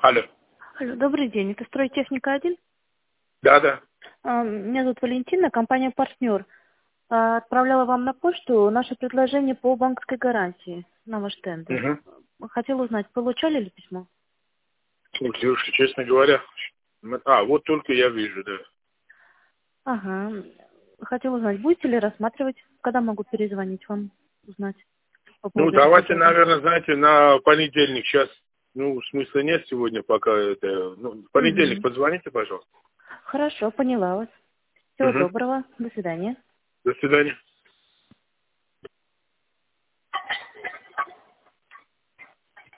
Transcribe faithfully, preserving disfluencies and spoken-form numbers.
Алло. Алло, добрый день. Это «Стройтехника один»? Да, да. А, Меня зовут Валентина, компания «Партнер». А, Отправляла вам на почту наше предложение по банковской гарантии на ваш тендер. Угу. Хотела узнать, получали ли письмо? Ой, девушка, честно говоря. м- А, вот только я вижу, да. Ага. Хотела узнать, будете ли рассматривать, когда могу перезвонить вам, узнать по Ну, поводу этого давайте, предложения? наверное, знаете, на понедельник сейчас. Ну, смысла нет сегодня пока это. Ну, в понедельник Угу. позвоните, пожалуйста. Хорошо, поняла вас. Всего Угу. доброго. До свидания. До свидания.